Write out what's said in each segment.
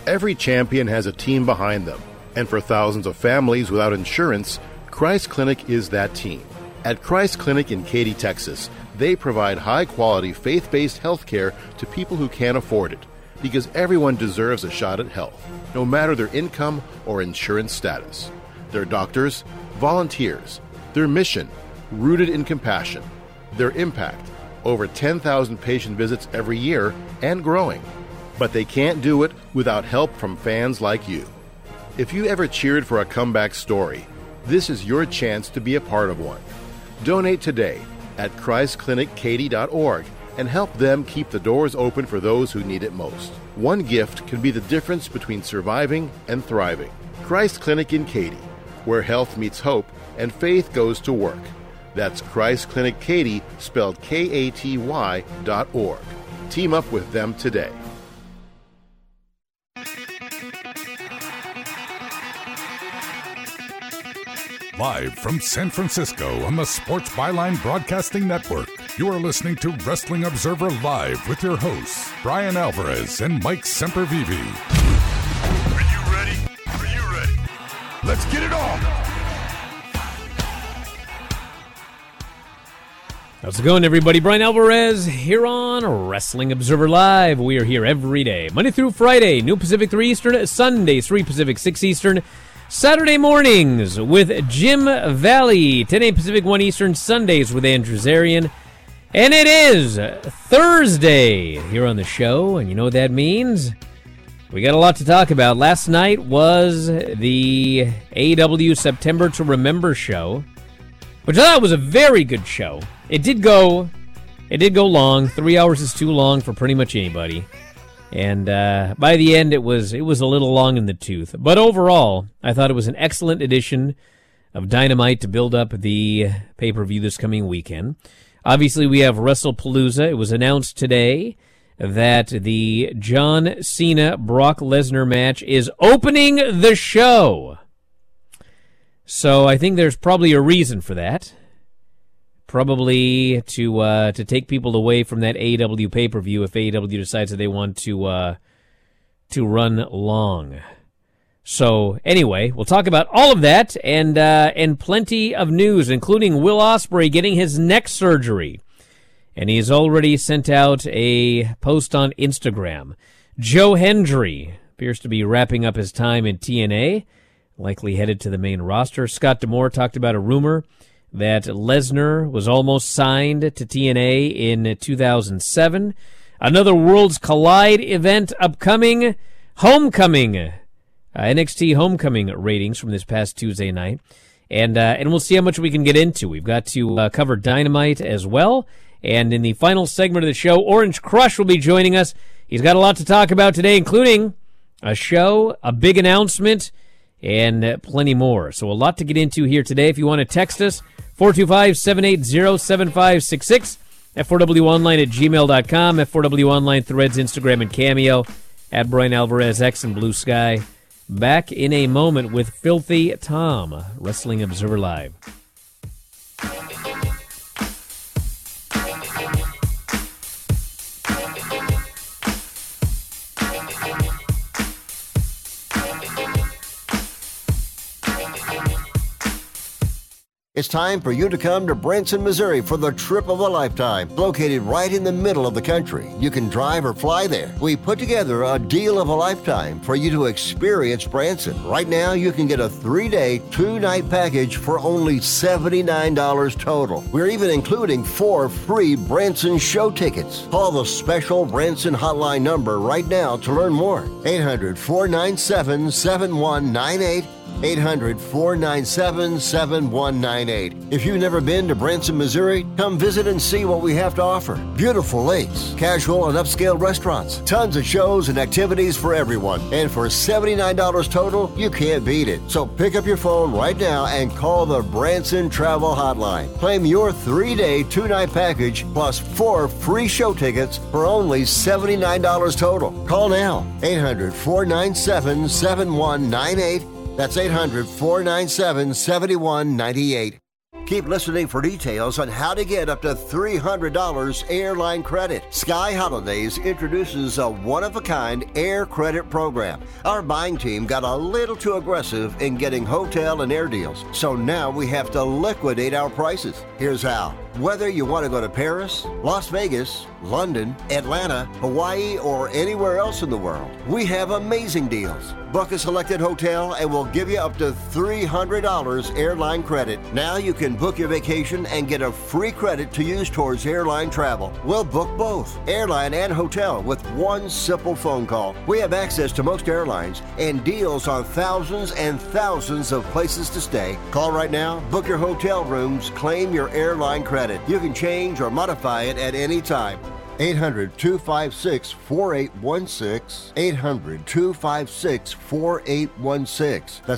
Every champion has a team behind them, and for thousands of families without insurance, Christ Clinic is that team. At Christ Clinic in Katy, Texas, they provide high-quality, faith-based health care to people who can't afford it, because everyone deserves a shot at health, no matter their income or insurance status. Their doctors, volunteers, their mission, rooted in compassion, their impact, over 10,000 patient visits every year and growing. But they can't do it without help from fans like you. If you ever cheered for a comeback story, this is your chance to be a part of one. Donate today at ChristClinicKaty.org and help them keep the doors open for those who need it most. One gift can be the difference between surviving and thriving. Christ Clinic in Katy, where health meets hope and faith goes to work. That's Christ Clinic Katy, spelled Katy.org. Team up with them today. Live from San Francisco on the Sports Byline Broadcasting Network, you are listening to Wrestling Observer Live with your hosts, Brian Alvarez and Mike Sempervive. Are you ready? Are you ready? Let's get it on! How's it going, everybody? Brian Alvarez here on Wrestling Observer Live. We are here every day, Monday through Friday, noon Pacific, 3 Eastern, Sundays, 3 Pacific, 6 Eastern, Saturday mornings with Jim Valley, 10 a.m. Pacific, 1 Eastern, Sundays with Andrew Zarian. And it is Thursday here on the show, and you know what that means? We got a lot to talk about. Last night was the AEW September to Remember show, which I thought was a very good show. It did go long. 3 hours is too long for pretty much anybody. And by the end, it was a little long in the tooth. But overall, I thought it was an excellent edition of Dynamite to build up the pay-per-view this coming weekend. Obviously, we have WrestlePalooza. It was announced today that the John Cena-Brock Lesnar match is opening the show. So I think there's probably a reason for that. Probably to take people away from that AEW pay-per-view if AEW decides that they want to run long. So anyway, we'll talk about all of that and plenty of news, including Will Ospreay getting his neck surgery, and he's already sent out a post on Instagram. Joe Hendry appears to be wrapping up his time in TNA, likely headed to the main roster. Scott D'Amore talked about a rumor that Lesnar was almost signed to TNA in 2007. Another Worlds Collide event upcoming. Homecoming. NXT Homecoming ratings from this past Tuesday night. And we'll see how much we can get into. We've got to cover Dynamite as well. And in the final segment of the show, Orange Crush will be joining us. He's got a lot to talk about today, including a show, a big announcement, and plenty more. So a lot to get into here today. If you want to text us, 425-780-7566, F4WOnline@gmail.com, F4W Online Threads, Instagram, and Cameo, at Brian Alvarez, X, and Blue Sky. Back in a moment with Filthy Tom, Wrestling Observer Live. It's time for you to come to Branson, Missouri for the trip of a lifetime. Located right in the middle of the country, you can drive or fly there. We put together a deal of a lifetime for you to experience Branson. Right now, you can get a 3-day, 2-night package for only $79 total. We're even including 4 free Branson show tickets. Call the special Branson hotline number right now to learn more. 800-497-7198. 800-497-7198. If you've never been to Branson, Missouri, come visit and see what we have to offer. Beautiful lakes, casual and upscale restaurants, tons of shows and activities for everyone. And for $79 total, you can't beat it. So pick up your phone right now and call the Branson Travel Hotline. Claim your 3-day, 2-night package plus 4 free show tickets for only $79 total. Call now. 800-497-7198. That's 800-497-7198. Keep listening for details on how to get up to $300 airline credit. Sky Holidays introduces a one-of-a-kind air credit program. Our buying team got a little too aggressive in getting hotel and air deals, so now we have to liquidate our prices. Here's how. Whether you want to go to Paris, Las Vegas, London, Atlanta, Hawaii, or anywhere else in the world, we have amazing deals. Book a selected hotel and we'll give you up to $300 airline credit. Now you can book your vacation and get a free credit to use towards airline travel. We'll book both, airline and hotel, with one simple phone call. We have access to most airlines and deals on thousands and thousands of places to stay. Call right now, book your hotel rooms, claim your airline credit. You can change or modify it at any time. 800-256-4816. 800-256-4816. That's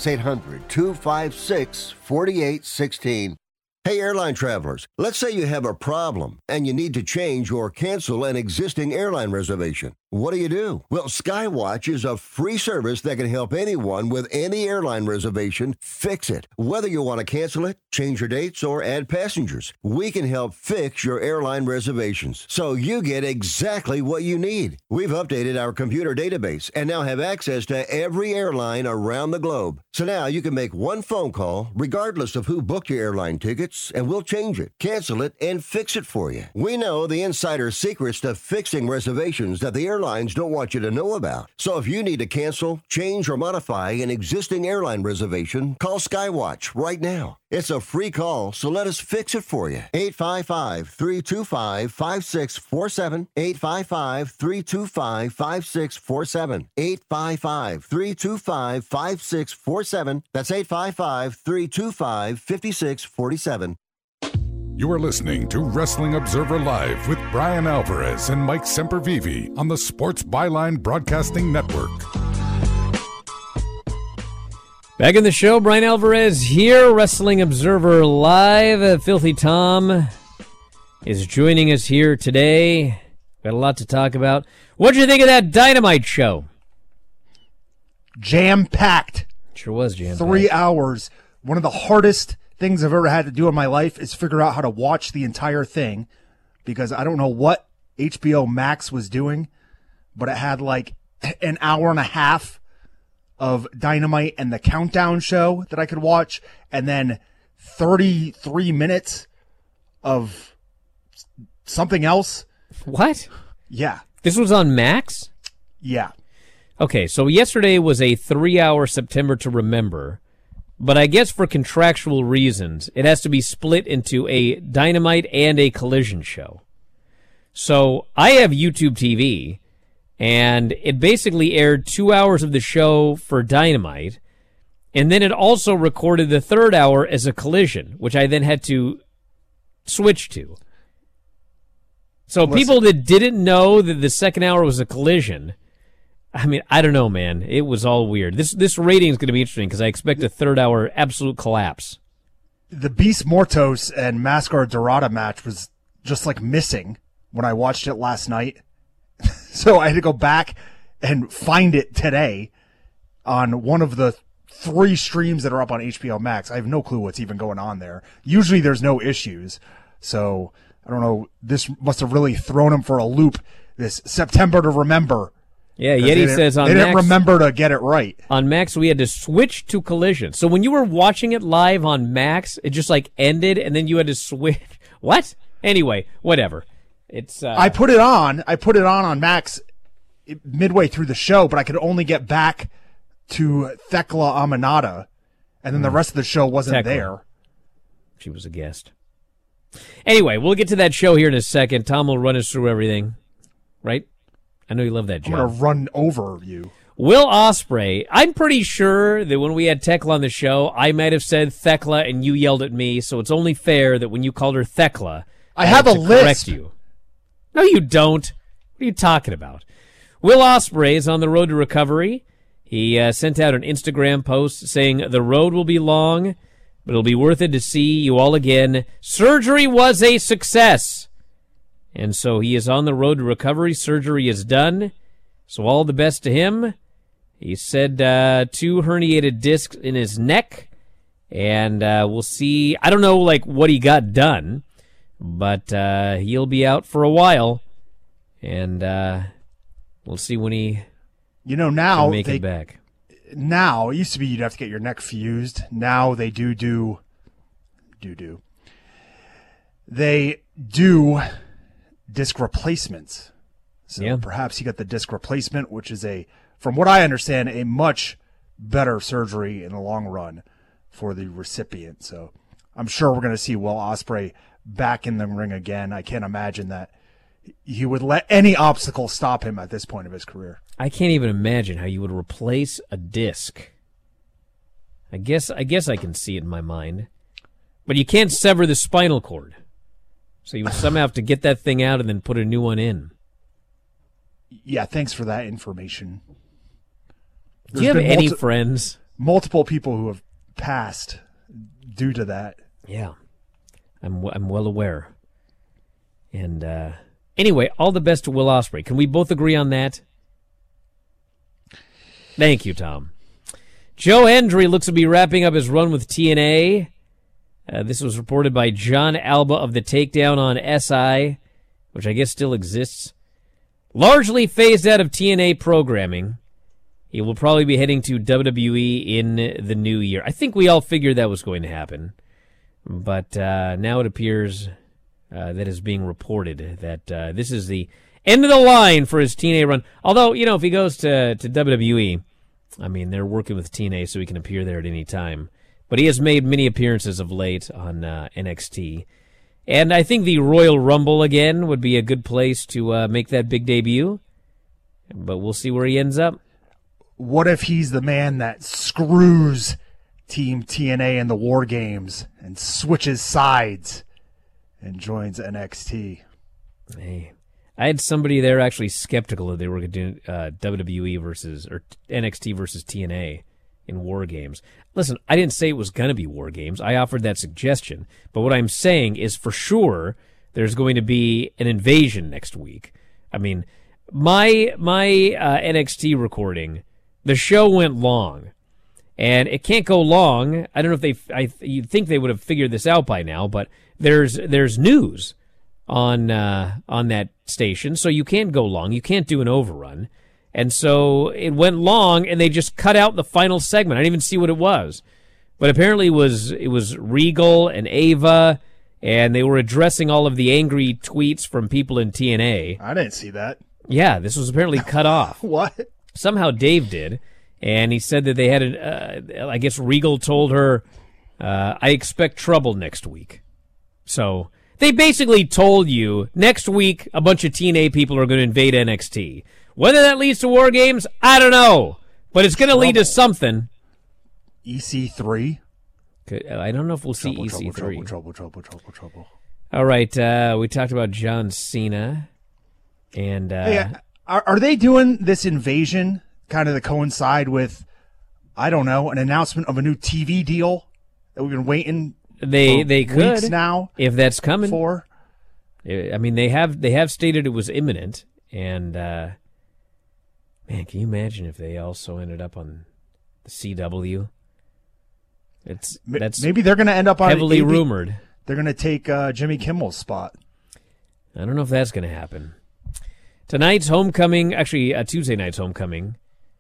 800-256-4816. Hey, airline travelers, let's say you have a problem and you need to change or cancel an existing airline reservation. What do? Well, Skywatch is a free service that can help anyone with any airline reservation fix it. Whether you want to cancel it, change your dates, or add passengers, we can help fix your airline reservations so you get exactly what you need. We've updated our computer database and now have access to every airline around the globe. So now you can make one phone call regardless of who booked your airline tickets, and we'll change it, cancel it, and fix it for you. We know the insider secrets to fixing reservations that the airlines don't want you to know about. So if you need to cancel, change, or modify an existing airline reservation, call Skywatch right now. It's a free call, so let us fix it for you. 855-325-5647. 855-325-5647. 855-325-5647. That's 855-325-5647. You are listening to Wrestling Observer Live with Brian Alvarez and Mike Sempervive on the Sports Byline Broadcasting Network. Back in the show, Brian Alvarez here, Wrestling Observer Live. Filthy Tom is joining us here today. Got a lot to talk about. What'd you think of that Dynamite show? Jam-packed. Sure was jam-packed. 3 hours. One of the hardest things I've ever had to do in my life is figure out how to watch the entire thing, because I don't know what HBO Max was doing, but it had like an hour and a half of Dynamite and the Countdown show that I could watch, and then 33 minutes of something else. What? Yeah. This was on Max? Yeah. Okay, so yesterday was a 3-hour September to Remember, but I guess for contractual reasons, it has to be split into a Dynamite and a Collision show. So I have YouTube TV, and it basically aired 2 hours of the show for Dynamite, and then it also recorded the third hour as a Collision, which I then had to switch to. So people that didn't know that the second hour was a Collision, I mean, I don't know, man. It was all weird. This rating is going to be interesting because I expect a third hour absolute collapse. The Beast Mortos and Mascara Dorada match was just like missing when I watched it last night. So I had to go back and find it today on one of the 3 streams that are up on HBO Max. I have no clue what's even going on there. Usually there's no issues. So I don't know. This must have really thrown him for a loop, this September to Remember. Yeah, Yeti says on Max... They didn't remember to get it right. On Max, we had to switch to Collision. So when you were watching it live on Max, it just like ended, and then you had to switch. What? Anyway, whatever. It's. I put it on Max midway through the show, but I could only get back to Thekla Aminata, and then the rest of the show wasn't there. She was a guest. Anyway, we'll get to that show here in a second. Tom will run us through everything, right? I know you love that job. I'm going to run over you. Will Ospreay, I'm pretty sure that when we had Thekla on the show, I might have said Thekla and you yelled at me, so it's only fair that when you called her Thekla, I have a list. Correct you. No, you don't. What are you talking about? Will Ospreay is on the road to recovery. He sent out an Instagram post saying, "The road will be long, but it'll be worth it to see you all again. Surgery was a success." And so he is on the road to recovery. Surgery is done. So all the best to him. He said 2 herniated discs in his neck. And we'll see. I don't know what he got done, but he'll be out for a while. And we'll see when he now can make it back. Now, it used to be you'd have to get your neck fused. Now they do. They do disc replacements. So perhaps he got the disc replacement, which is from what I understand, a much better surgery in the long run for the recipient. So I'm sure we're going to see Will Ospreay back in the ring again. I can't imagine that he would let any obstacle stop him at this point of his career. I can't even imagine how you would replace a disc. I guess I can see it in my mind. But you can't sever the spinal cord. So you would somehow have to get that thing out and then put a new one in. Yeah, thanks for that information. Do you have any friends? Multiple people who have passed due to that. Yeah, I'm well aware. And anyway, all the best to Will Ospreay. Can we both agree on that? Thank you, Tom. Joe Hendry looks to be wrapping up his run with TNA. This was reported by John Alba of The Takedown on SI, which I guess still exists. Largely phased out of TNA programming. He will probably be heading to WWE in the new year. I think we all figured that was going to happen. But now it appears that is being reported that this is the end of the line for his TNA run. Although, if he goes to WWE, I mean, they're working with TNA so he can appear there at any time. But he has made many appearances of late on NXT. And I think the Royal Rumble again would be a good place to make that big debut. But we'll see where he ends up. What if he's the man that screws Team TNA in the War Games and switches sides and joins NXT? Hey, I had somebody there actually skeptical that they were going to do WWE or NXT versus TNA in War Games. Listen, I didn't say it was going to be War Games. I offered that suggestion. But what I'm saying is for sure there's going to be an invasion next week. I mean, my NXT recording, the show went long. And it can't go long. I don't know if you'd think they would have figured this out by now, but there's news on that station, so you can't go long. You can't do an overrun. And so it went long, and they just cut out the final segment. I didn't even see what it was. But apparently it was Regal and Ava, and they were addressing all of the angry tweets from people in TNA. I didn't see that. Yeah, this was apparently cut off. What? Somehow Dave did, and he said that they had I guess Regal told her, I expect trouble next week. So they basically told you, next week a bunch of TNA people are going to invade NXT. Whether that leads to War Games, I don't know. But it's going to lead to something. EC3? I don't know if we'll see EC3. Trouble. All right, we talked about John Cena. And hey, are they doing this invasion kind of to coincide with, I don't know, an announcement of a new TV deal that we've been waiting they could weeks now? If that's coming. For? I mean, they have stated it was imminent. And, man, can you imagine if they also ended up on the CW? That's maybe they're going to end up on heavily rumored. They're going to take Jimmy Kimmel's spot. I don't know if that's going to happen. Tonight's homecoming, actually Tuesday night's homecoming,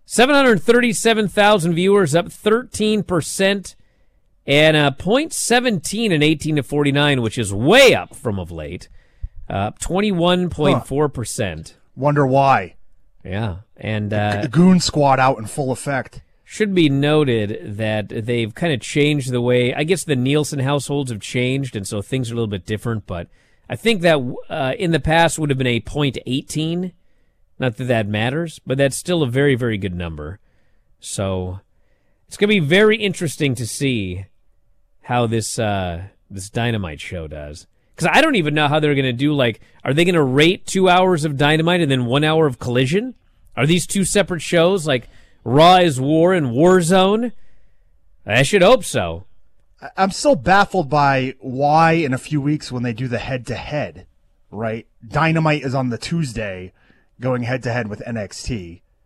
737,000 viewers, up 13%, and 0.17 in 18 to 49, which is way up from of late, up 21.4%. Wonder why. Yeah, and the Goon Squad out in full effect. Should be noted that they've kind of changed the way, I guess the Nielsen households have changed, and so things are a little bit different, but I think that in the past would have been a 0.18. Not that that matters, but that's still a very, very good number. So it's going to be very interesting to see how this Dynamite show does. Because I don't even know how they're going to do, are they going to rate 2 hours of Dynamite and then 1 hour of Collision? Are these two separate shows, like Raw is War and Warzone? I should hope so. I'm still baffled by why in a few weeks when they do the head-to-head, right? Dynamite is on the Tuesday going head-to-head with NXT.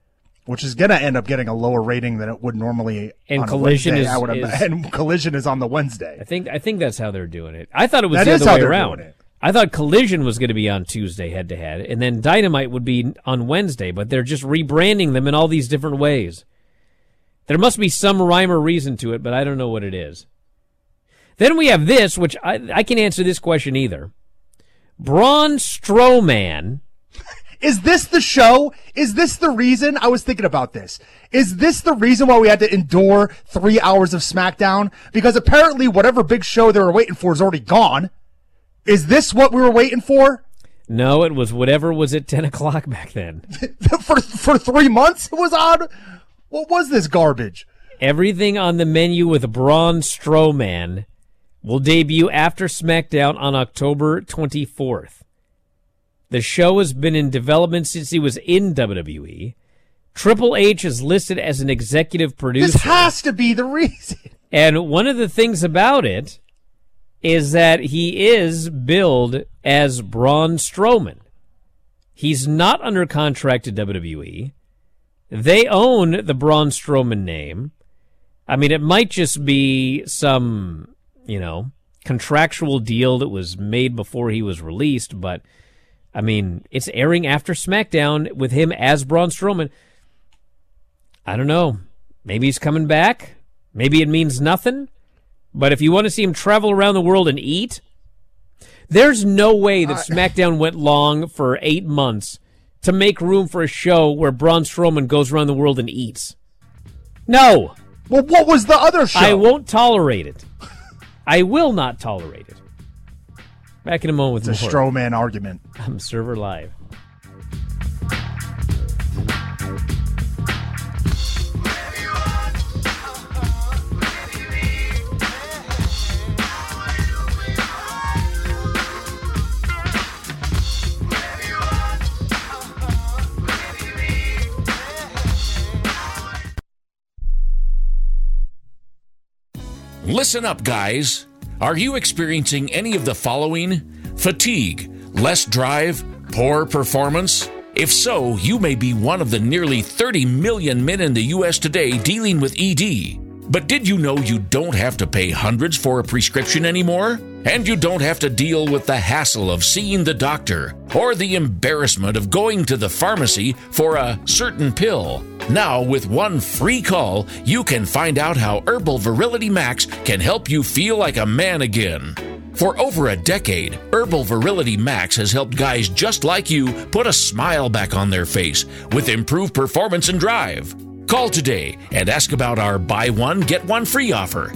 which is going to end up getting a lower rating than it would normally. And on Collision a Wednesday, and Collision is on the Wednesday. I think that's how they're doing it. I thought it was That the is other how way they're around. doing it. I thought Collision was going to be on Tuesday head-to-head, and then Dynamite would be on Wednesday, but they're just rebranding them in all these different ways. There must be some rhyme or reason to it, but I don't know what it is. Then we have this, which I can't answer this question either. Braun Strowman. Is this the show? Is this the reason? I was thinking about this. Is this the reason why we had to endure 3 hours of SmackDown? Because apparently whatever big show they were waiting for is already gone. Is this what we were waiting for? No, it was whatever was at 10 o'clock back then. for 3 months it was on? What was this garbage? Everything on the menu with Braun Strowman will debut after SmackDown on October 24th. The show has been in development since he was in WWE. Triple H is listed as an executive producer. This has to be the reason. And one of the things about it is that he is billed as Braun Strowman. He's not under contract to WWE. They own the Braun Strowman name. I mean, it might just be some, contractual deal that was made before he was released, but, I mean, it's airing after SmackDown with him as Braun Strowman. I don't know. Maybe he's coming back. Maybe it means nothing. But if you want to see him travel around the world and eat, there's no way that SmackDown went long for 8 months to make room for a show where Braun Strowman goes around the world and eats. No. Well, what was the other show? I won't tolerate it. I will not tolerate it. Back in a moment with it's a more. Strowman argument. I'm Observer Live. Listen up, guys. Are you experiencing any of the following? Fatigue, less drive, poor performance? If so, you may be one of the nearly 30 million men in the U.S. today dealing with ED. But did you know you don't have to pay hundreds for a prescription anymore? And you don't have to deal with the hassle of seeing the doctor or the embarrassment of going to the pharmacy for a certain pill. Now, with one free call, you can find out how Herbal Virility Max can help you feel like a man again. For over a decade, Herbal Virility Max has helped guys just like you put a smile back on their face with improved performance and drive. Call today and ask about our buy one, get one free offer.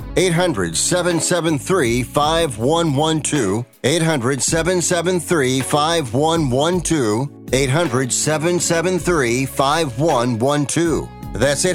800-773-5112. 800-773-5112. 800-773-5112. That's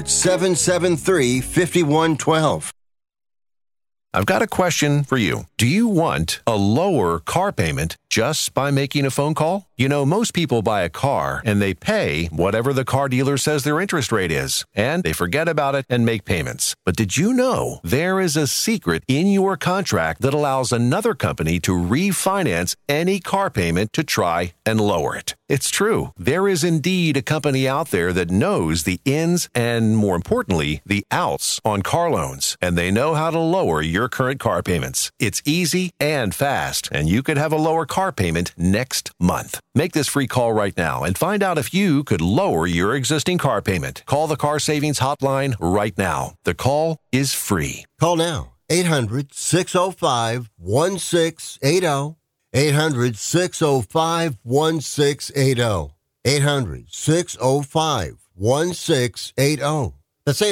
800-773-5112. I've got a question for you. Do you want a lower car payment just by making a phone call? You know, most people buy a car and they pay whatever the car dealer says their interest rate is, and they forget about it and make payments. But did you know there is a secret in your contract that allows another company to refinance any car payment to try and lower it? It's true. There is indeed a company out there that knows the ins and, more importantly, the outs on car loans, and they know how to lower your current car payments. It's easy and fast, and you could have a lower car payment next month. Make this free call right now and find out if you could lower your existing car payment. Call the Car Savings Hotline right now. The call is free. Call now. 800-605-1680. 800-605-1680. 800-605-1680. That's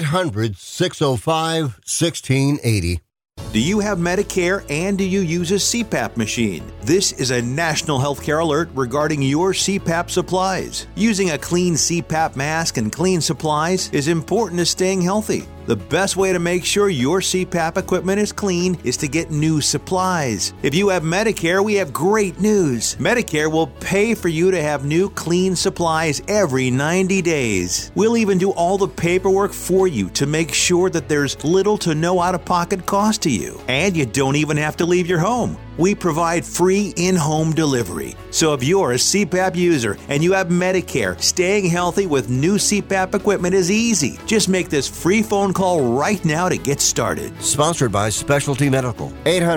800-605-1680. Do you have Medicare and do you use a CPAP machine? This is a national healthcare alert regarding your CPAP supplies. Using a clean CPAP mask and clean supplies is important to staying healthy. The best way to make sure your CPAP equipment is clean is to get new supplies. If you have Medicare, we have great news. Medicare will pay for you to have new clean supplies every 90 days. We'll even do all the paperwork for you to make sure that there's little to no out-of-pocket cost to you. And you don't even have to leave your home. we provide free in-home delivery. So if you're a CPAP user and you have Medicare, staying healthy with new CPAP equipment is easy. Just make this free phone call right now to get started. Sponsored by Specialty Medical.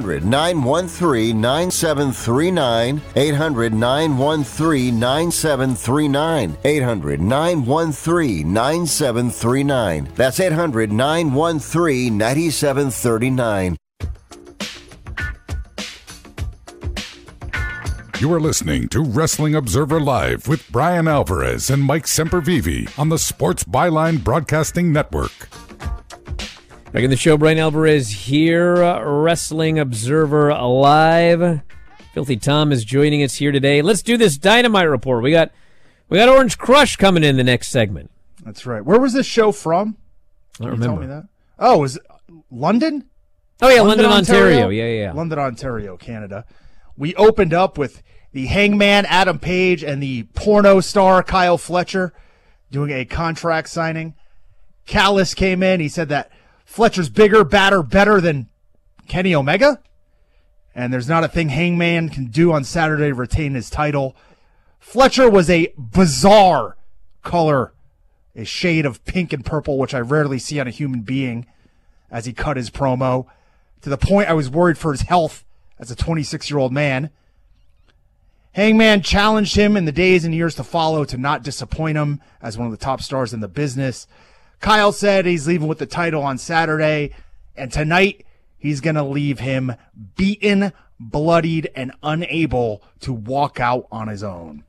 800-913-9739. 800-913-9739. 800-913-9739. That's 800-913-9739. You are listening to Wrestling Observer Live with Brian Alvarez and Mike Sempervive on the Sports Byline Broadcasting Network. Back in the show, Brian Alvarez here, Wrestling Observer Live. Filthy Tom is joining us here today. Let's do this Dynamite report. We got Orange Crush coming in the next segment. That's right. Where was this show from? I don't Can you remember. tell me that? Oh, was it London? Oh, yeah, London, Ontario. Yeah. London, Ontario, Canada. We opened up with the Hangman Adam Page and the porno star Kyle Fletcher doing a contract signing. Callis came in. He said that Fletcher's bigger, badder, better than Kenny Omega. And there's not a thing Hangman can do on Saturday to retain his title. Fletcher was a bizarre color, a shade of pink and purple, which I rarely see on a human being, as he cut his promo, to the point I was worried for his health as a 26-year-old man. Hangman challenged him in the days and years to follow to not disappoint him as one of the top stars in the business. Kyle said he's leaving with the title on Saturday, and tonight he's going to leave him beaten, bloodied, and unable to walk out on his own.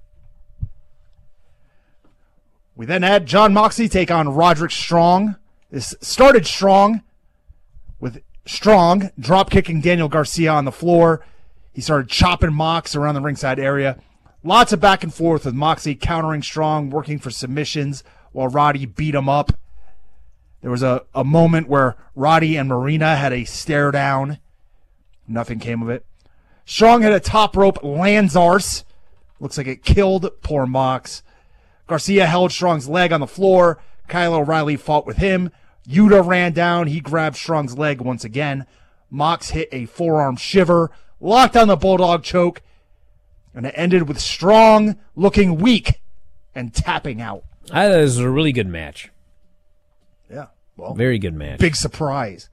We then had Jon Moxley take on Roderick Strong. This started strong, with Strong drop-kicking Daniel Garcia on the floor. He started chopping Mox around the ringside area. Lots of back and forth with Moxley countering Strong, working for submissions while Roddy beat him up. There was a moment where Roddy and Marina had a stare down. Nothing came of it. Strong had a top rope Lanzarse. Looks like it killed poor Mox. Garcia held Strong's leg on the floor. Kyle O'Reilly fought with him. Yuta ran down. He grabbed Strong's leg once again. Mox hit a forearm shiver, locked on the Bulldog choke, and it ended with Strong looking weak and tapping out. I thought this was a really good match. Yeah, well, Very good match. big surprise.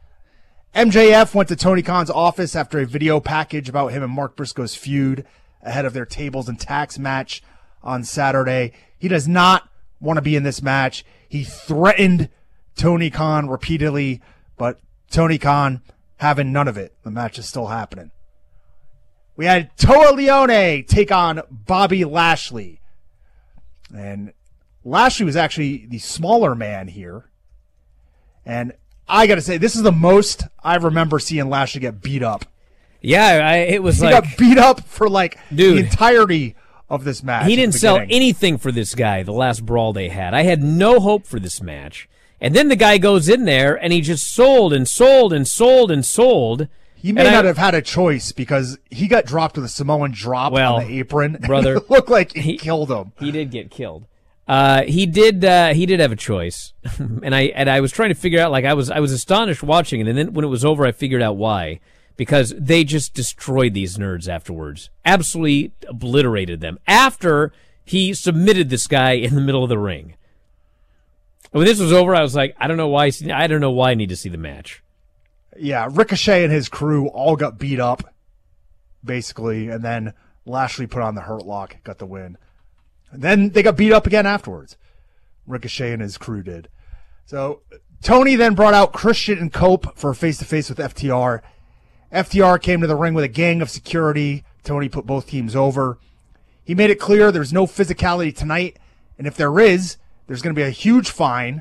MJF went to Tony Khan's office after a video package about him and Mark Briscoe's feud ahead of their tables and tax match on Saturday. He does not want to be in this match. He threatened Tony Khan repeatedly, but Tony Khan having none of it. The match is still happening. We had Toa Leone take on Bobby Lashley. And Lashley was actually the smaller man here. And I got to say, this is the most I remember seeing Lashley get beat up. Yeah, it was He like... got beat up for the Dude. entirety of this match. He at the didn't sell beginning. anything for this guy the last brawl they had. I had no hope for this match. And then the guy goes in there and he just sold and sold and sold and sold. He may not have had a choice because he got dropped with a Samoan drop on the apron. Brother, it looked like he killed him. He did get killed. He did have a choice. and I was trying to figure out, I was astonished watching it, and then when it was over I figured out why. Because they just destroyed these nerds afterwards. Absolutely obliterated them. After he submitted this guy in the middle of the ring. When this was over, I was like, I don't know why I need to see the match. Yeah, Ricochet and his crew all got beat up, basically, and then Lashley put on the Hurt Lock, got the win. And then they got beat up again afterwards. Ricochet and his crew did. So Tony then brought out Christian and Cope for a face-to-face with FTR. FTR came to the ring with a gang of security. Tony put both teams over. He made it clear there's no physicality tonight, and if there is, there's going to be a huge fine.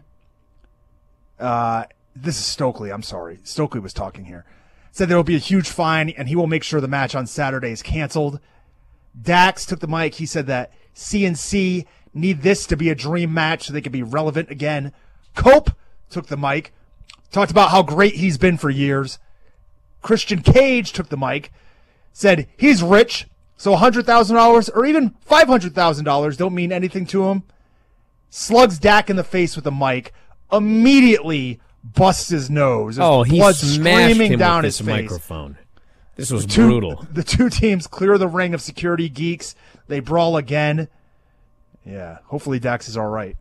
This is Stokely. I'm sorry. Stokely was talking here. Said there will be a huge fine, and he will make sure the match on Saturday is canceled. Dax took the mic. He said that CNC need this to be a dream match so they can be relevant again. Cope took the mic. Talked about how great he's been for years. Christian Cage took the mic. Said he's rich, so $100,000 or even $500,000 don't mean anything to him. Slugs Dak in the face with the mic. Immediately busts his nose. There's He blood smashed streaming him down with his this face. microphone. This was brutal. The two teams clear the ring of security geeks. They brawl again. Yeah, hopefully Dax is all right.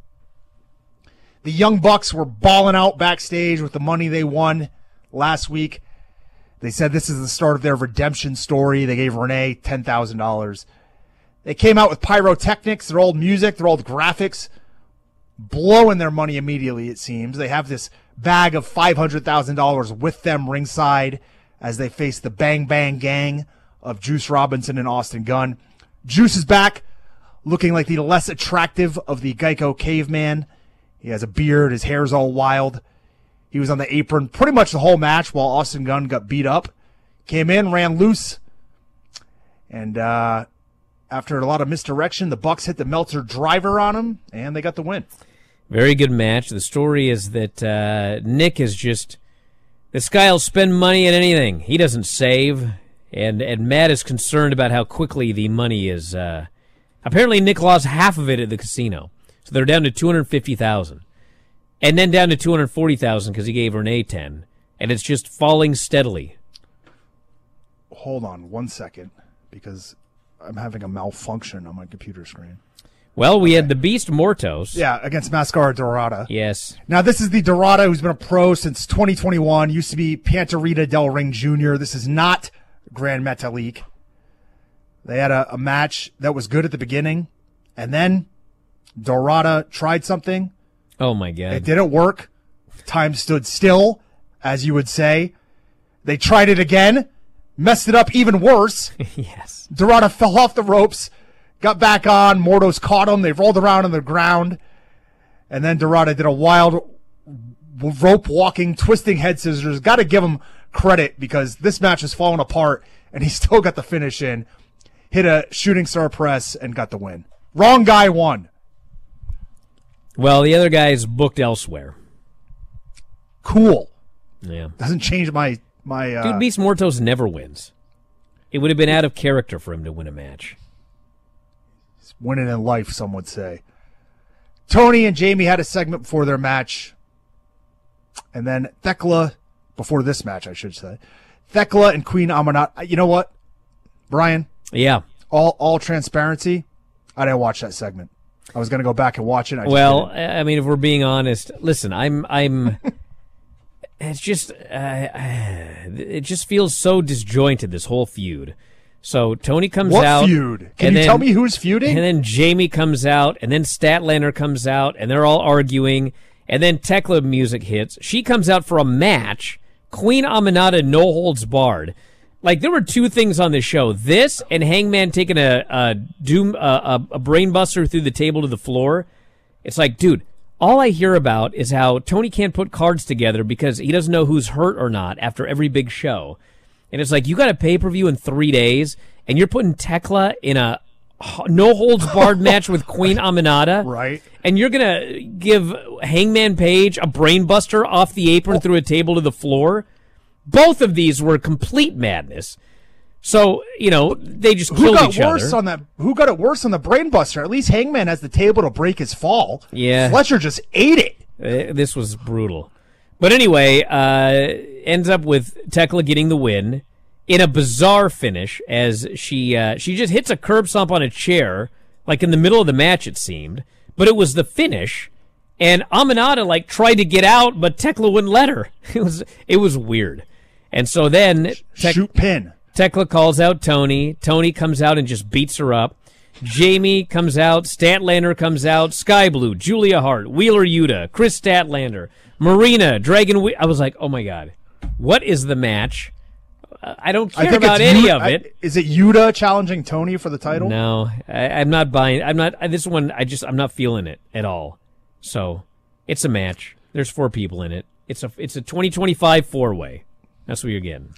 The Young Bucks were balling out backstage with the money they won last week. They said this is the start of their redemption story. They gave Renee $10,000. They came out with pyrotechnics, their old music, their old graphics, blowing their money immediately, it seems. They have this bag of $500,000 with them ringside as they face the Bang Bang Gang of Juice Robinson and Austin Gunn. Juice is back, looking like the less attractive of the Geico caveman. He has a beard, his hair's all wild. He was on the apron pretty much the whole match while Austin Gunn got beat up. Came in, ran loose, and after a lot of misdirection, the Bucks hit the Meltzer driver on him, and they got the win. Very good match. The story is that Nick is just... This guy will spend money on anything. He doesn't save, and Matt is concerned about how quickly the money is... Apparently, Nick lost half of it at the casino, so they're down to $250,000. And then down to $240,000 because he gave Renee 10, and it's just falling steadily. Hold on 1 second, because I'm having a malfunction on my computer screen. Well, we had the Beast Mortos. Yeah, against Mascara Dorada. Yes. Now, this is the Dorada who's been a pro since 2021. Used to be Panterita Del Ring Jr. This is not Grand Metalik. They had a match that was good at the beginning, and then Dorada tried something. Oh, my God. It didn't work. Time stood still, as you would say. They tried it again, messed it up even worse. Yes. Dorada fell off the ropes, got back on. Mortos caught him. They rolled around on the ground. And then Dorada did a wild rope walking, twisting head scissors. Got to give him credit because this match is falling apart, and he still got the finish in. Hit a shooting star press and got the win. Wrong guy won. Well, the other guy's booked elsewhere. Cool. Yeah. Doesn't change my Dude, Beast Mortos never wins. It would have been out of character for him to win a match. Winning in life, some would say. Tony and Jamie had a segment before their match. And then Thekla, before this match, I should say. Thekla and Queen Amanat. You know what, Brian? Yeah. All transparency, I didn't watch that segment. I was going to go back and watch it. I mean, if we're being honest, listen, I'm it's just, it just feels so disjointed, this whole feud. So Tony comes out. What feud? Can you tell me who's feuding? And then Jamie comes out, and then Statlander comes out, and they're all arguing, and then Tekla music hits. She comes out for a match. Queen Aminata no holds barred. Like, there were two things on this show. This and Hangman taking a brain buster through the table to the floor. It's like, dude, all I hear about is how Tony can't put cards together because he doesn't know who's hurt or not after every big show. And it's like, you got a pay-per-view in 3 days, and you're putting Tekla in a no-holds-barred match with Queen Aminata. Right. And you're going to give Hangman Page a brain buster off the apron through a table to the floor. Both of these were complete madness. So, you know, they just killed each other. Who got it worse on the brain buster? At least Hangman has the table to break his fall. Yeah. Fletcher just ate it. This was brutal. But anyway, ends up with Tekla getting the win in a bizarre finish as she just hits a curb stomp on a chair, like in the middle of the match, it seemed. But it was the finish, and Aminata tried to get out, but Tekla wouldn't let her. It was weird. And so then shoot pin. Tekla calls out Tony. Tony comes out and just beats her up. Jamie comes out. Statlander comes out. Sky Blue, Julia Hart, Wheeler Yuta, Chris Statlander, Marina, Dragon. I was like, oh my God, what is the match? I don't care about any of it. Is it Yuta challenging Tony for the title? No, I'm not buying. I'm not. This one, I'm not feeling it at all. So it's a match. There's 4 people in it. It's a 2025 4-way. That's what you're getting.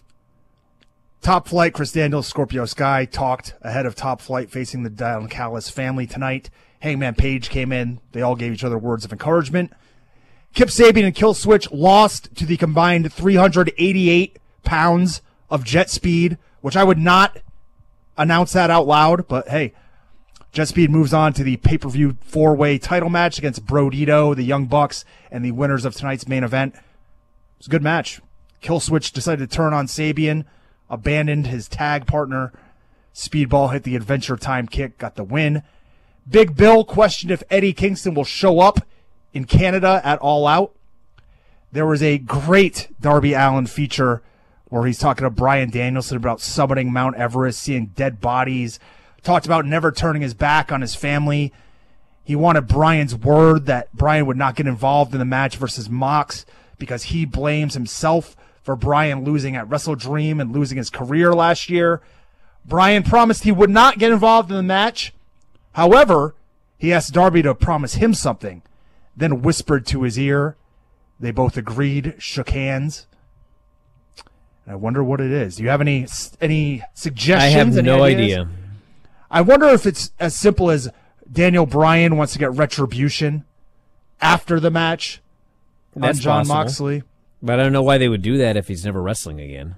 Top Flight, Chris Daniels, Scorpio Sky talked ahead of Top Flight facing the Don Callis family tonight. Hangman Page came in. They all gave each other words of encouragement. Kip Sabian and Kill Switch lost to the combined 388 pounds of Jet Speed, which I would not announce that out loud, but hey, Jet Speed moves on to the pay-per-view 4-way title match against Brodito, the Young Bucks, and the winners of tonight's main event. It was a good match. Kill Switch decided to turn on Sabian abandoned his tag partner. Speedball hit the Adventure Time kick, got the win. Big Bill questioned if Eddie Kingston will show up in Canada at All Out. There was a great Darby Allin feature where he's talking to Bryan Danielson about summiting Mount Everest, seeing dead bodies, talked about never turning his back on his family. He wanted Bryan's word that Bryan would not get involved in the match versus Mox because he blames himself for Bryan losing at Wrestle Dream and losing his career last year. Bryan promised he would not get involved in the match. However, he asked Darby to promise him something, then whispered to his ear. They both agreed, shook hands. And I wonder what it is. Do you have any suggestions? I have no idea. I wonder if it's as simple as Daniel Bryan wants to get retribution after the match on Jon Moxley. But I don't know why they would do that if he's never wrestling again.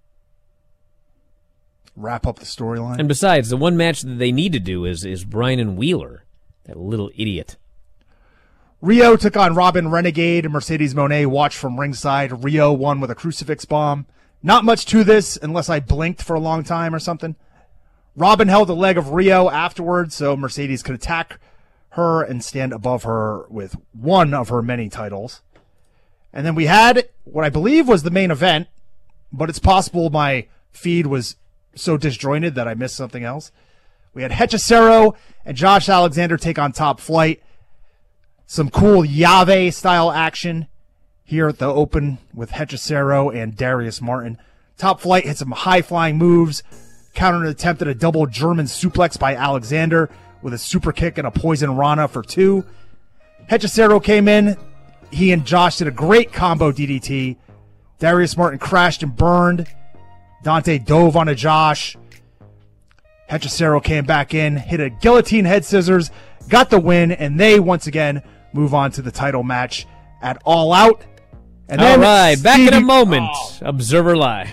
Wrap up the storyline. And besides, the one match that they need to do is Bryan and Wheeler, that little idiot. Rio took on Robin Renegade, and Mercedes Moné watched from ringside. Rio won with a crucifix bomb. Not much to this, unless I blinked for a long time or something. Robin held the leg of Rio afterwards, so Mercedes could attack her and stand above her with one of her many titles. And then we had what I believe was the main event, but it's possible my feed was so disjointed that I missed something else. We had Hechicero and Josh Alexander take on Top Flight. Some cool Yave-style action here at the Open with Hechicero and Darius Martin. Top Flight hit some high-flying moves, countered an attempt at a double German suplex by Alexander with a super kick and a poison Rana for 2. Hechicero came in. He and Josh did a great combo DDT. Darius Martin crashed and burned. Dante dove onto Josh. Hechicero came back in, hit a guillotine head scissors, got the win, and they once again move on to the title match at All Out. And all right, back in a moment. Observer Live.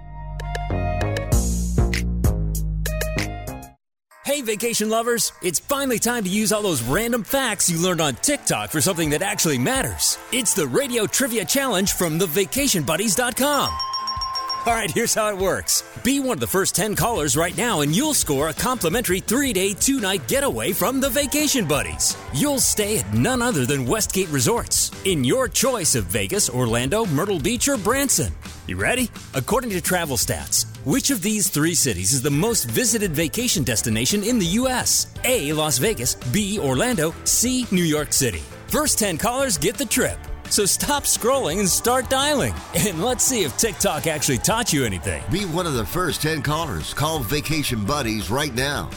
Hey, vacation lovers, it's finally time to use all those random facts you learned on TikTok for something that actually matters. It's the Radio Trivia Challenge from thevacationbuddies.com. All right, here's how it works. Be one of the first 10 callers right now and you'll score a complimentary 3-day, 2-night getaway from the Vacation Buddies. You'll stay at none other than Westgate Resorts, in your choice of Vegas, Orlando, Myrtle Beach, or Branson. You ready? According to Travel Stats, which of these 3 cities is the most visited vacation destination in the U.S.? A, Las Vegas, B, Orlando, C, New York City. First 10 callers get the trip. So stop scrolling and start dialing. And let's see if TikTok actually taught you anything. Be one of the first 10 callers. Call Vacation Buddies right now.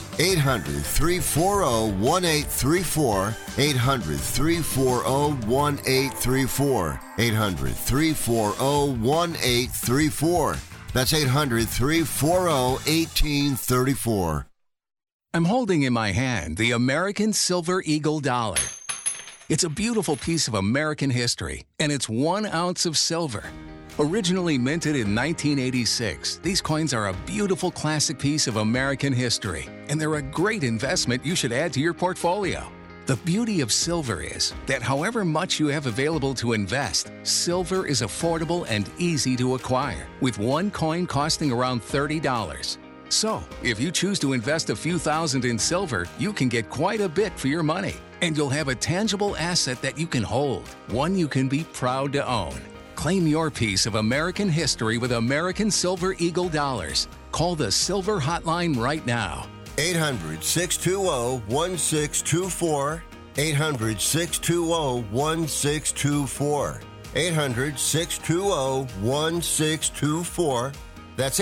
800-340-1834. 800-340-1834. 800-340-1834. That's 800-340-1834. I'm holding in my hand the American Silver Eagle Dollar. It's a beautiful piece of American history, and it's 1 ounce of silver. Originally minted in 1986, these coins are a beautiful classic piece of American history, and they're a great investment you should add to your portfolio. The beauty of silver is that however much you have available to invest, silver is affordable and easy to acquire, with one coin costing around $30. So, if you choose to invest a few thousand in silver, you can get quite a bit for your money. And you'll have a tangible asset that you can hold, one you can be proud to own. Claim your piece of American history with American Silver Eagle Dollars. Call the Silver Hotline right now. 800-620-1624. 800-620-1624. 800-620-1624. That's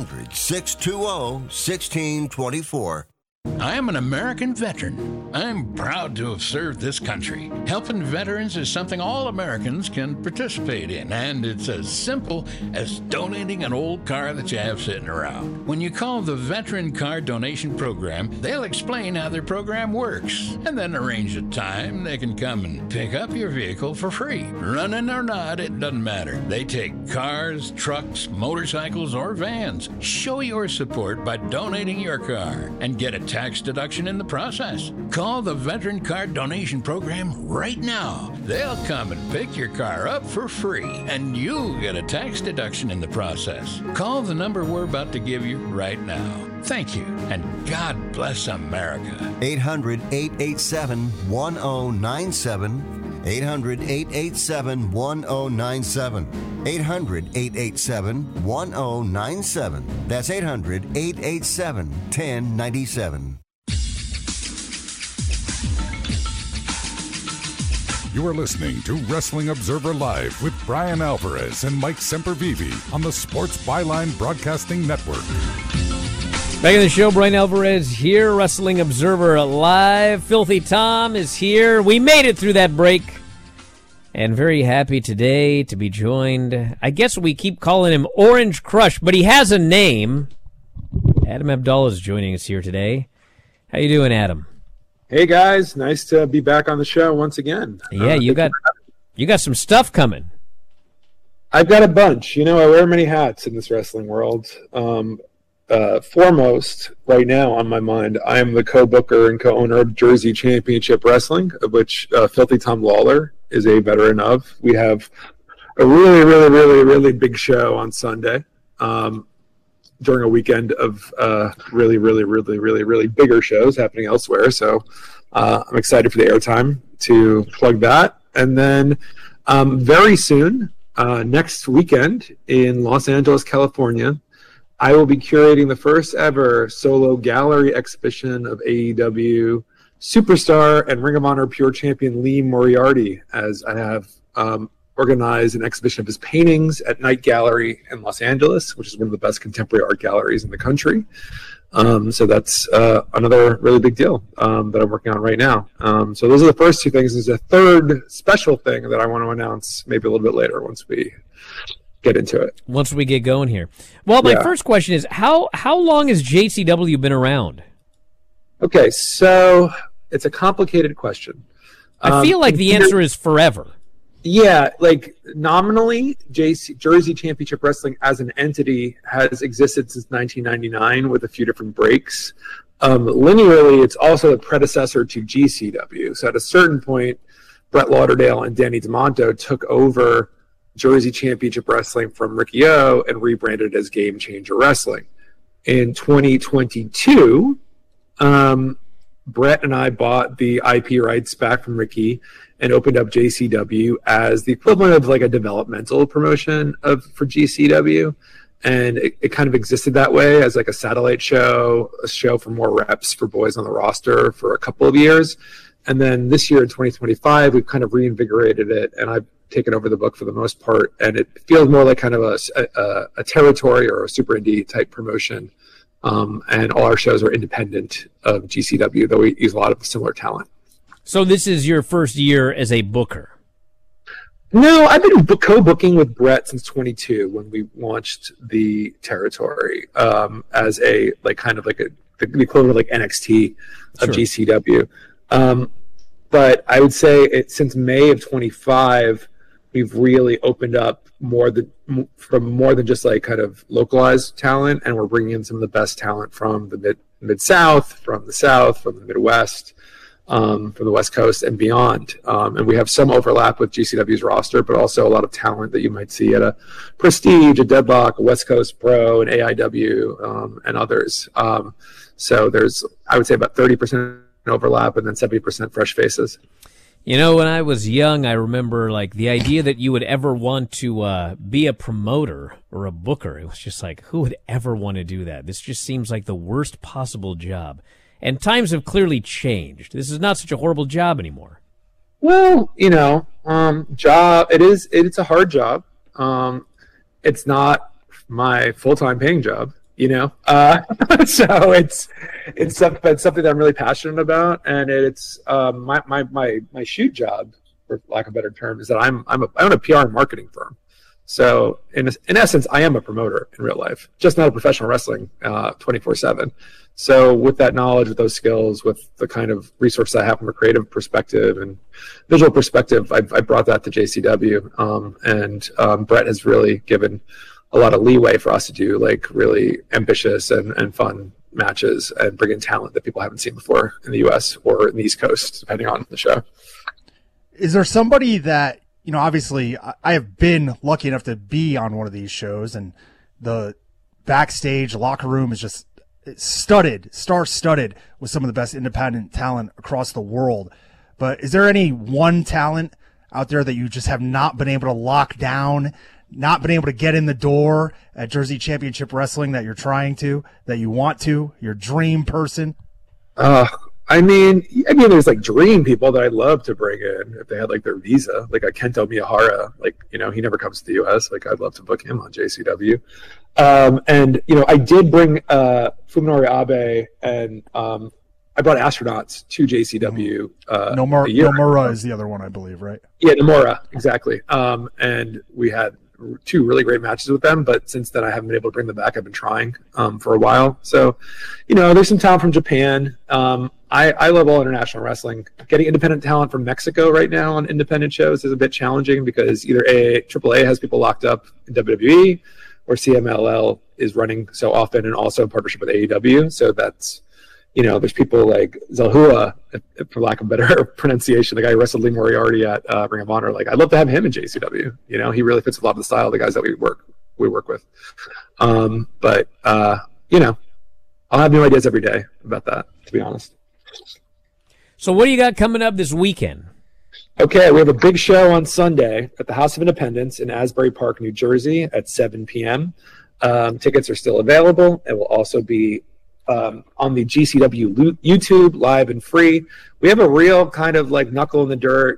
800-620-1624. I am an American veteran. I'm proud to have served this country. Helping veterans is something all Americans can participate in, and it's as simple as donating an old car that you have sitting around. When you call the Veteran Car Donation Program, they'll explain how their program works, and then arrange a time they can come and pick up your vehicle for free. Running or not, it doesn't matter. They take cars, trucks, motorcycles, or vans. Show your support by donating your car and get a tax deduction in the process. Call Call the Veteran Car Donation Program right now. They'll come and pick your car up for free, and you'll get a tax deduction in the process. Call the number we're about to give you right now. Thank you, and God bless America. 800-887-1097. 800-887-1097. 800-887-1097. That's 800-887-1097. You are listening to Wrestling Observer Live with Brian Alvarez and Mike Sempervive on the Sports Byline Broadcasting Network. Back in the show, Brian Alvarez here, Wrestling Observer Live. Filthy Tom is here. We made it through that break. And very happy today to be joined. I guess we keep calling him Orange Crush, but he has a name. Adam Abdallah is joining us here today. How you doing, Adam? Hey guys, nice to be back on the show once again. Yeah, you got some stuff coming. I've got a bunch. You know, I wear many hats in this wrestling world. Foremost, right now on my mind, I am the co-booker and co-owner of Jersey Championship Wrestling, of which Filthy Tom Lawler is a veteran of. We have a really big show on Sunday during a weekend of really bigger shows happening elsewhere. So I'm excited for the airtime to plug that. And then very soon, next weekend in Los Angeles, California, I will be curating the first ever solo gallery exhibition of AEW superstar and Ring of Honor Pure Champion Lee Moriarty, as I have organized an exhibition of his paintings at Night Gallery in Los Angeles, which is one of the best contemporary art galleries in the country. So that's another really big deal that I'm working on right now. So those are the first two things. There's a third special thing that I want to announce maybe a little bit later once we get into it. Once we get going here. Well, my first question is, how long has JCW been around? Okay, so it's a complicated question. I feel like the answer is forever. Yeah, like nominally, Jersey Championship Wrestling as an entity has existed since 1999 with a few different breaks. Linearly, it's also the predecessor to GCW. So at a certain point, Brett Lauderdale and Danny DeMonto took over Jersey Championship Wrestling from Ricky O and rebranded it as Game Changer Wrestling. In 2022, Brett and I bought the IP rights back from Ricky and opened up JCW as the equivalent of like a developmental promotion for GCW. And it kind of existed that way as like a satellite show, a show for more reps for boys on the roster for a couple of years. And then this year in 2025, we've kind of reinvigorated it, and I've taken over the book for the most part, and it feels more like kind of a territory or a super indie type promotion. And all our shows are independent of GCW, though we use a lot of similar talent. So this is your first year as a booker? No, I've been co-booking with Brett since 22 when we launched the territory as a like kind of like the equivalent of like NXT of GCW. But I would say since May of 25, we've really opened up from more than just like kind of localized talent, and we're bringing in some of the best talent from the mid-South, from the South, from the Midwest, from the West Coast and beyond. And we have some overlap with GCW's roster, but also a lot of talent that you might see at a Prestige, a Deadlock, a West Coast Pro, an AIW, and others. So there's, I would say, about 30% overlap and then 70% fresh faces. You know, when I was young, I remember like the idea that you would ever want to be a promoter or a booker. It was just like, who would ever want to do that? This just seems like the worst possible job. And times have clearly changed. This is not such a horrible job anymore. Well, you know, it's a hard job. It's not my full-time paying job. You know, so it's something that I'm really passionate about, and it's my shoot job, for lack of a better term, is that I own a PR and marketing firm. So in essence, I am a promoter in real life, just not a professional wrestling 24/7. So with that knowledge, with those skills, with the kind of resources I have from a creative perspective and visual perspective, I brought that to JCW, and Brett has really given a lot of leeway for us to do like really ambitious and fun matches and bring in talent that people haven't seen before in the U.S. or in the East Coast, depending on the show. Is there somebody that, obviously I have been lucky enough to be on one of these shows, and the backstage locker room is just star-studded with some of the best independent talent across the world. But is there any one talent out there that you just have not been able to lock down, not been able to get in the door at Jersey Championship Wrestling that you're trying to, that you want to, your dream person? I mean, there's like dream people that I'd love to bring in if they had like their visa, like a Kento Miyahara. Like, he never comes to the U.S. Like, I'd love to book him on JCW. And I did bring Fuminori Abe, and I brought Astronauts to JCW. Nomura is the other one, I believe, right? Yeah, Nomura, exactly. And we had 2 really great matches with them, but since then I haven't been able to bring them back. I've been trying for a while. So, there's some talent from Japan. I love all international wrestling. Getting independent talent from Mexico right now on independent shows is a bit challenging because either AAA has people locked up in WWE, or CMLL is running so often and also in partnership with AEW. So that's, there's people like Zelhua, for lack of better pronunciation, the guy who wrestled Lee Moriarty at Ring of Honor. Like, I'd love to have him in JCW. He really fits a lot of the style of the guys that we work with. But I'll have new ideas every day about that, to be honest. So what do you got coming up this weekend? Okay, we have a big show on Sunday at the House of Independence in Asbury Park, New Jersey at 7 p.m. Tickets are still available. It will also be on the GCW YouTube, live and free. We have a real kind of like knuckle in the dirt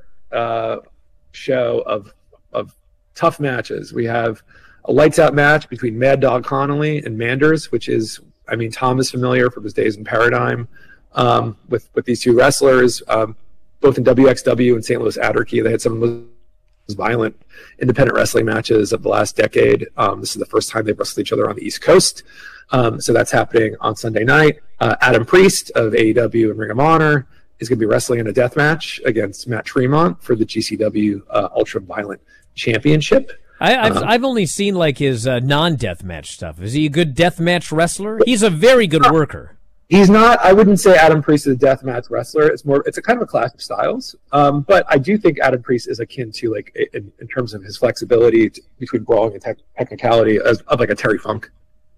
show of tough matches. We have a lights out match between Mad Dog Connolly and Manders, which is, Tom is familiar from his days in Paradigm with these 2 wrestlers, both in WXW and St. Louis Anarchy. They had some of the most violent independent wrestling matches of the last decade. This is the first time they've wrestled each other on the East Coast. So that's happening on Sunday night. Adam Priest of AEW and Ring of Honor is going to be wrestling in a death match against Matt Tremont for the GCW Ultra Violent Championship. I've only seen like his non-death match stuff. Is he a good death match wrestler? He's a very good worker. He's not. I wouldn't say Adam Priest is a deathmatch wrestler. It's a kind of a clash of styles. But I do think Adam Priest is akin to like in terms of his flexibility between brawling and technicality of like a Terry Funk,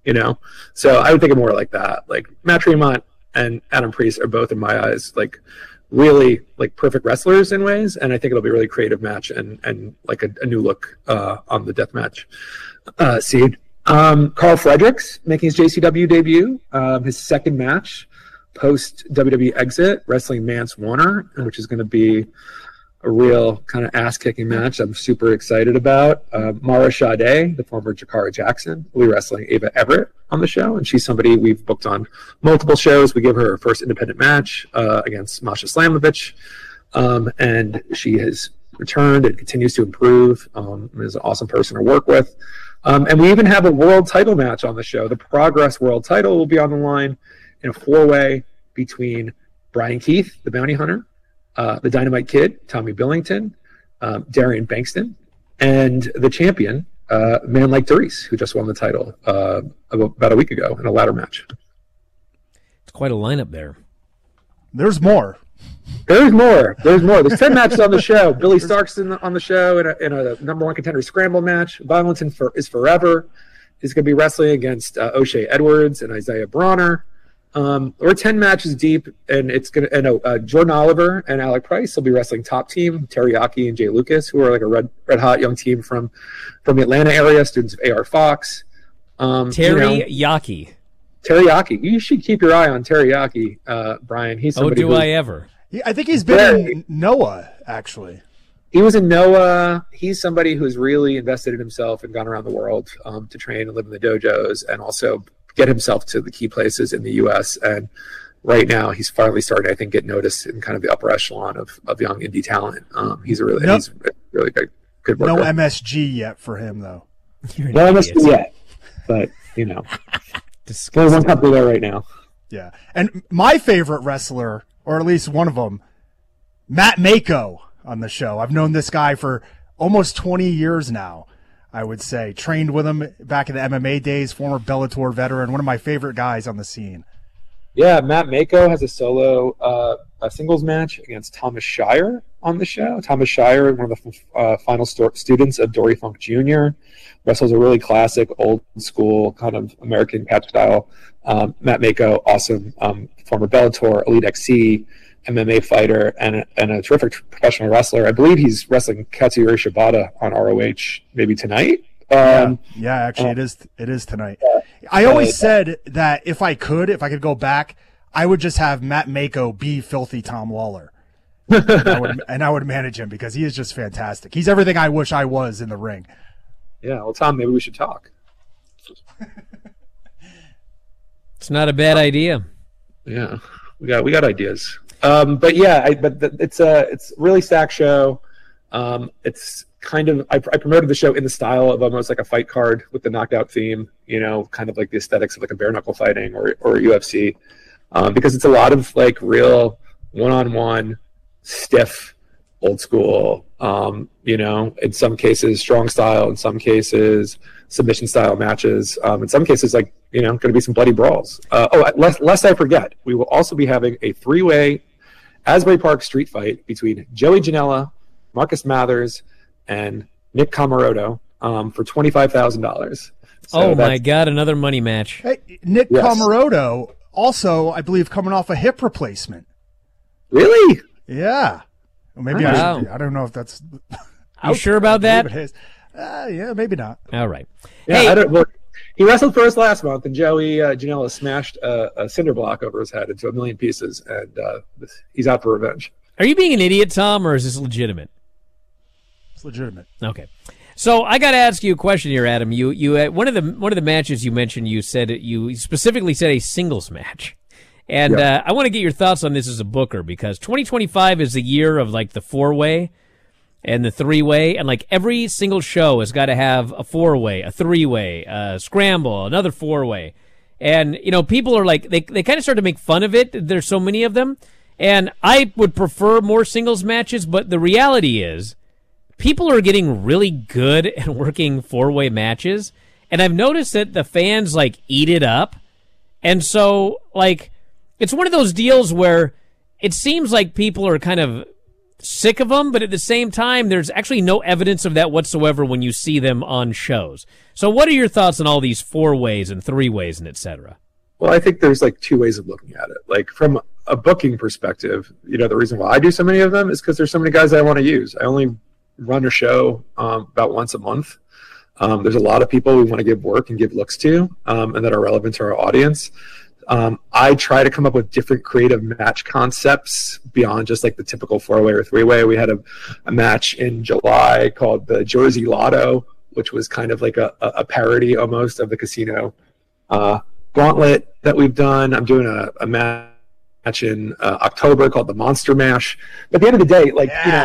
So I would think of more like that. Like Matt Tremont and Adam Priest are both, in my eyes, like really like perfect wrestlers in ways, and I think it'll be a really creative match and like a new look on the deathmatch scene. Carl Fredericks making his JCW debut, his second match post WWE exit, wrestling Mance Warner, which is going to be a real kind of ass-kicking match I'm super excited about. Mara Sade, the former Jakara Jackson, will be wrestling Ava Everett on the show, and she's somebody we've booked on multiple shows. We give her her first independent match against Masha Slamovich, and she has returned and continues to improve, and is an awesome person to work with. And we even have a world title match on the show. The Progress World title will be on the line in a 4-way between Brian Keith, the bounty hunter, the Dynamite Kid, Tommy Billington, Darian Bankston, and the champion, Man Like Darius, who just won the title about a week ago in a ladder match. It's quite a lineup there. There's more. There's more. There's 10 matches on the show. Billy Stark's on the show in a number 1 contender scramble match. Violence is Forever is going to be wrestling against O'Shea Edwards and Isaiah Bronner. We're 10 matches deep, and it's going to. Jordan Oliver and Alec Price will be wrestling Top Team, Teriyaki and Jay Lucas, who are like a red hot young team from the Atlanta area, students of AR Fox. Teriyaki. Teriyaki. You should keep your eye on Teriyaki, Brian. He's somebody I ever? Yeah, I think he's been in Noah, actually. He was in Noah. He's somebody who's really invested in himself and gone around the world to train and live in the dojos and also get himself to the key places in the U.S. And right now he's finally starting, I think, get noticed in kind of the upper echelon of young indie talent. He's a really good worker. No MSG yet for him, though. No MSG yet, but, there's one company there right now. Yeah. And my favorite wrestler, or at least one of them, Matt Mako on the show. I've known this guy for almost 20 years now, I would say. Trained with him back in the MMA days, former Bellator veteran, one of my favorite guys on the scene. Yeah, Matt Mako has a solo a singles match against Thomas Shire on the show. Thomas Shire, one of the final students of Dory Funk Jr., wrestles a really classic, old school kind of American catch style. Matt Mako, awesome former Bellator, Elite XC, MMA fighter, and a terrific professional wrestler. I believe he's wrestling Katsuyori Shibata on ROH maybe tonight. Actually, it is tonight. I always said that if I could go back, I would just have Matt Mako be Filthy Tom Lawler. and I would manage him because he is just fantastic. He's everything I wish I was in the ring. Yeah, well, Tom, maybe we should talk. It's not a bad idea. Yeah, we got ideas. It's a really stacked show. It's kind of I promoted the show in the style of almost like a fight card with the knockout theme, kind of like the aesthetics of like a bare knuckle fighting or UFC, because it's a lot of like real one-on-one, stiff, old school, in some cases strong style, in some cases submission style matches, in some cases like going to be some bloody brawls. Lest I forget, we will also be having a 3-way Asbury Park street fight between Joey Janela, Marcus Mathers, and Nick Camaroto for $25,000. So my God, another money match. Hey, Nick Camaroto, also, I believe, coming off a hip replacement. Really? Yeah. Maybe I don't know if that's... You sure about that? Yeah, maybe not. All right. Yeah, hey. He wrestled for us last month, and Joey Janela smashed a cinder block over his head into a million pieces, and he's out for revenge. Are you being an idiot, Tom, or is this legitimate? It's legitimate. Okay. So I got to ask you a question here, Adam. You one of the matches you mentioned, you specifically said a singles match. And I want to get your thoughts on this as a booker, because 2025 is the year of like the 4-way and the 3-way, and like every single show has got to have a 4-way, a 3-way, a scramble, another 4-way. And, people are like, they kind of start to make fun of it. There's so many of them. And I would prefer more singles matches, but the reality is people are getting really good at working 4-way matches. And I've noticed that the fans like eat it up. And so like, it's one of those deals where it seems like people are kind of sick of them, but at the same time, there's actually no evidence of that whatsoever when you see them on shows. So what are your thoughts on all these 4-ways and 3-ways and et cetera? Well, I think there's like two ways of looking at it. Like from a booking perspective, the reason why I do so many of them is because there's so many guys I want to use. I only run a show about once a month. There's a lot of people we want to give work and give looks to, and that are relevant to our audience. I try to come up with different creative match concepts beyond just like the typical 4-way or 3-way. We had a match in July called the Jersey Lotto, which was kind of like a parody almost of the casino gauntlet that we've done. I'm doing a match in October called the Monster Mash. But at the end of the day,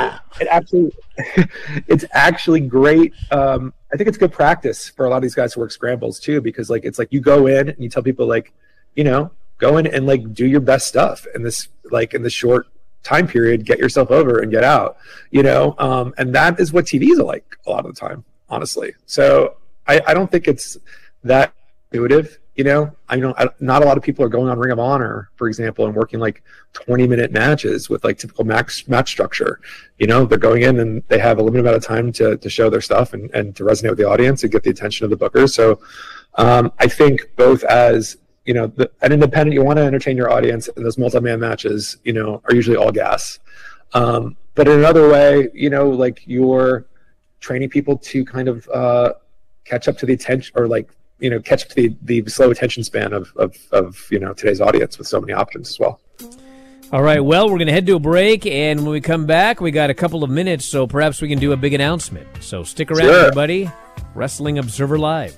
it's actually great. I think it's good practice for a lot of these guys to work scrambles too, because like it's like you go in and you tell people like, go in and like do your best stuff in this short time period, get yourself over and get out, and that is what TVs are like a lot of the time, honestly. So I don't think it's that intuitive. I know not a lot of people are going on Ring of Honor, for example, and working like 20-minute matches with like typical match structure. They're going in and they have a limited amount of time to show their stuff and to resonate with the audience and get the attention of the bookers. So I think both as an independent, you want to entertain your audience, and those multi-man matches, are usually all gas. But in another way, like you're training people to kind of catch up to the attention, or like, catch up to the slow attention span of today's audience with so many options as well. All right, well, we're going to head to a break, and when we come back, we got a couple of minutes, so perhaps we can do a big announcement. So stick around, everybody. Wrestling Observer Live.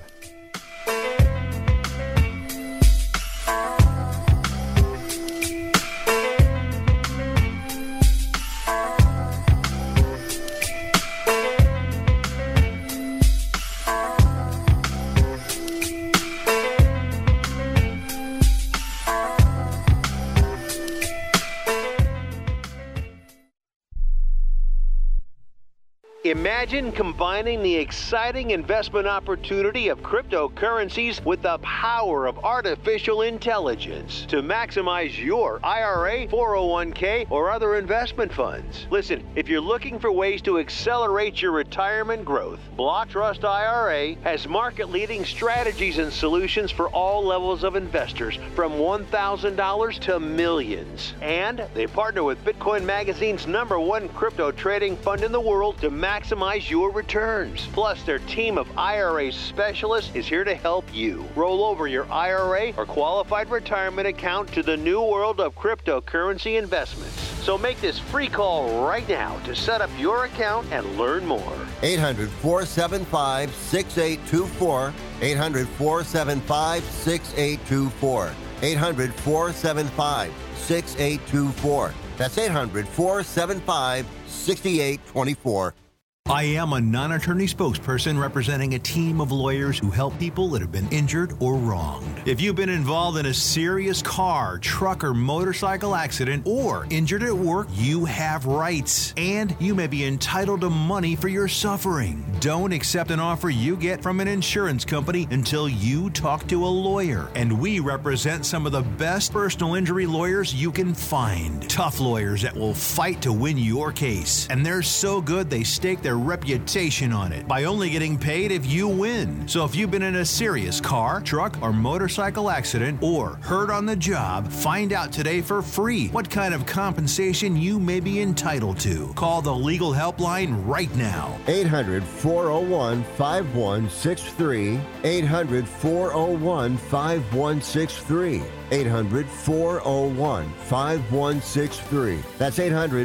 Imagine combining the exciting investment opportunity of cryptocurrencies with the power of artificial intelligence to maximize your IRA, 401k, or other investment funds. Listen, if you're looking for ways to accelerate your retirement growth, Block Trust IRA has market-leading strategies and solutions for all levels of investors, from $1,000 to millions. And they partner with Bitcoin Magazine's #1 crypto trading fund in the world to maximize your returns. Plus, their team of IRA specialists is here to help you roll over your IRA or qualified retirement account to the new world of cryptocurrency investments. So make this free call right now to set up your account and learn more. 800-475-6824. 800-475-6824. 800-475-6824. That's 800-475-6824. I am a non-attorney spokesperson representing a team of lawyers who help people that have been injured or wronged. If you've been involved in a serious car, truck, or motorcycle accident or injured at work, you have rights, and you may be entitled to money for your suffering. Don't accept an offer you get from an insurance company until you talk to a lawyer. And we represent some of the best personal injury lawyers you can find. Tough lawyers that will fight to win your case. And they're so good they stake their reputation on it by only getting paid if you win. So if you've been in a serious car, truck, or motorcycle accident or hurt on the job, find out today for free what kind of compensation you may be entitled to. Call the legal helpline right now. 800-401-5163. 800-401-5163. 800-401-5163. That's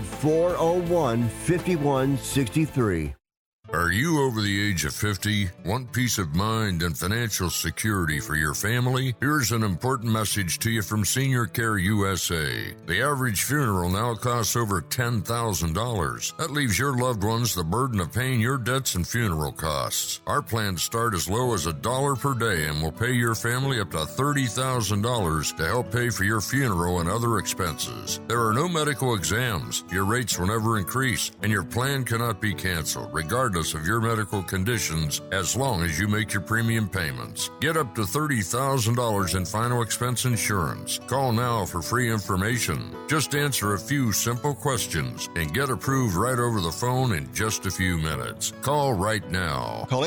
800-401-5163. Are you over the age of 50? Want peace of mind and financial security for your family? Here's an important message to you from Senior Care USA. The average funeral now costs over $10,000. That leaves your loved ones the burden of paying your debts and funeral costs. Our plans start as low as $1 per day and will pay your family up to $30,000 to help pay for your funeral and other expenses. There are no medical exams. Your rates will never increase, and your plan cannot be canceled, regardless of your medical conditions, as long as you make your premium payments. Get up to $30,000 in final expense insurance. Call now for free information. Just answer a few simple questions and get approved right over the phone in just a few minutes. Call right now. Call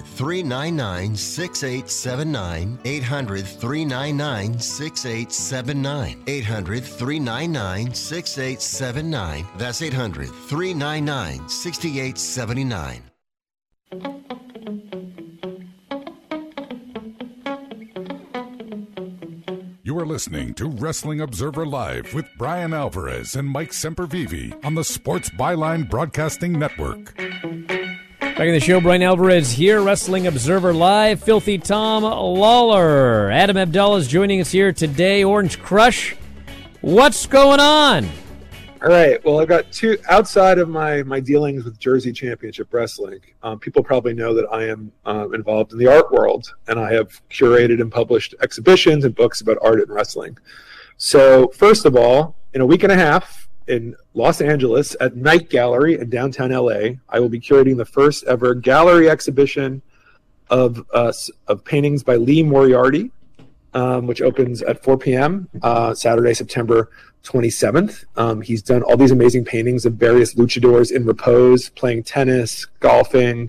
800-399-6879. 800-399-6879. 800-399-6879. That's 800-399-6879. You are listening to Wrestling Observer Live with Brian Alvarez and Mike Sempervive on the Sports Byline Broadcasting Network. Back in the show, Brian Alvarez here, Wrestling Observer Live. Filthy Tom Lawler. Adam Abdallah is joining us here today. Orange Crush, what's going on? All right. Well, I've got two outside of my dealings with Jersey Championship Wrestling. People probably know that I am involved in the art world, and I have curated and published exhibitions and books about art and wrestling. So, first of all, in a week and a half in Los Angeles at Night Gallery in downtown LA, I will be curating the first ever gallery exhibition of paintings by Lee Moriarty, which opens at 4 p.m. Saturday, September 27th. He's done all these amazing paintings of various luchadors in repose, playing tennis, golfing,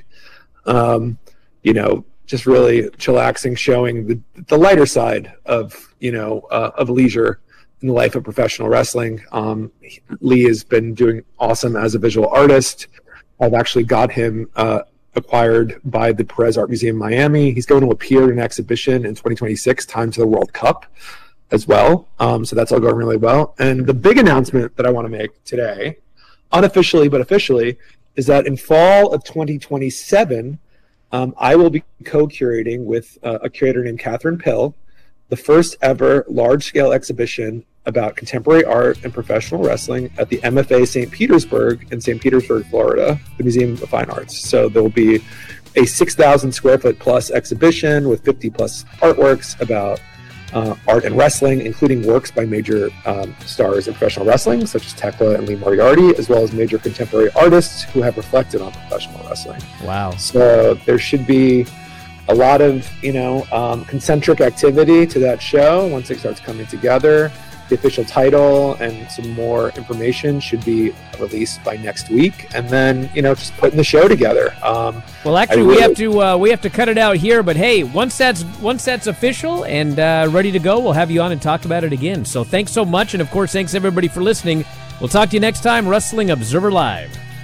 just really chillaxing, showing the lighter side of leisure in the life of professional wrestling. Lee has been doing awesome as a visual artist. I've actually got him acquired by the Perez Art Museum in Miami. He's going to appear in an exhibition in 2026, timed to the World Cup as well. So that's all going really well. And the big announcement that I want to make today, unofficially but officially, is that in fall of 2027, I will be co-curating with a curator named Catherine Pill, the first ever large-scale exhibition about contemporary art and professional wrestling at the MFA St. Petersburg in St. Petersburg, Florida, the Museum of Fine Arts. So there will be a 6,000 square foot plus exhibition with 50 plus artworks about art and wrestling, including works by major stars in professional wrestling, such as Tekla and Lee Moriarty, as well as major contemporary artists who have reflected on professional wrestling. Wow. So there should be a lot of, concentric activity to that show once it starts coming together. The official title and some more information should be released by next week, and then just putting the show together. Well, actually, we have to cut it out here. But hey, once that's official and ready to go, we'll have you on and talk about it again. So thanks so much, and of course, thanks everybody for listening. We'll talk to you next time, Wrestling Observer Live.